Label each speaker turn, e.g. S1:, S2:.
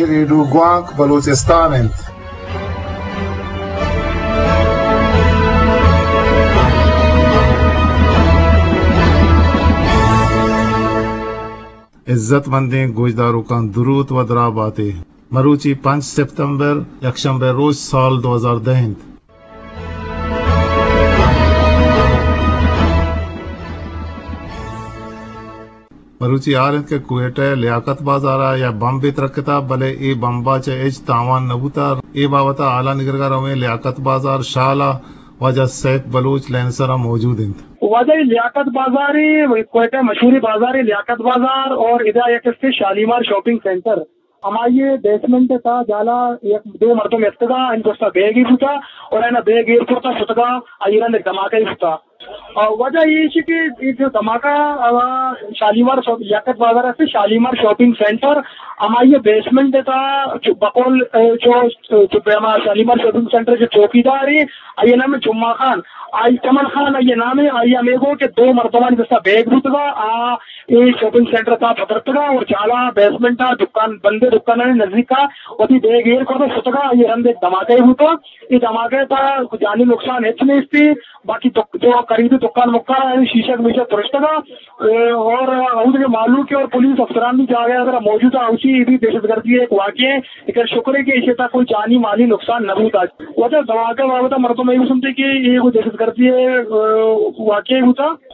S1: iridu guank Balochistan. इज्जतमंदी गोजदारों का दुरूद व दराबाते मरूची 5 सितंबर यकशंबे रोज साल 2010 मरूची आरंत के कुएटे लियाकत बाजारा या बम भी तरकता भले ए बम्बा चे एज तावान नबूता ए बावता आला निगरगारों में लियाकत बाजार शाला वजह शेख बलूच लेंसरा मौजूद हैं।
S2: वजह लियाकत बाजारी कोयटा मशहूरी बाजारी लियाकत बाजार और इधर एक से शालीमार शॉपिंग सेंटर हमारे बेसमेंट था जाला एक 2 मर्दों में इनको बेग ही फुटा और है ना बेग एयरपोर्ट फुटगा आयरन धमाका ही फुटा और वजह ये कि जो धमाका शालीमार लियाकत बाजार से शालीमार शॉपिंग सेंटर हमारे बेसमेंट था बकौल जो शालीमार शॉपिंग सेंटर जो चौकीदार है ये नाम है जुम्मा खान आई चमन खान ये नाम है आई अमेगो के 2 मर्तबान जैसा बैग फुटगा ये शॉपिंग सेंटर था फतरतगा और चाला बेसमेंट था दुकान बंदे दुकान नजदीक का वही बैग एयर को फुटगा ये रंग धमाके हुआ ये धमाके था जानी नुकसान है नहीं थी बाकी जो करीबी दुकान मुक्का शीशक मीशक पुरस्टगा और उनके मालूम के और पुलिस अफसरान भी जा गया अगर मौजूदा उसी भी दहशतगर्दी एक वाक्य लेकिन शुक्र है कि इसे तक कोई जानी माली नुकसान न हुआ वजह धमाका बाबा मर्दों में सुनते कि ये कोई दहशतगर्दी वाक्य हुआ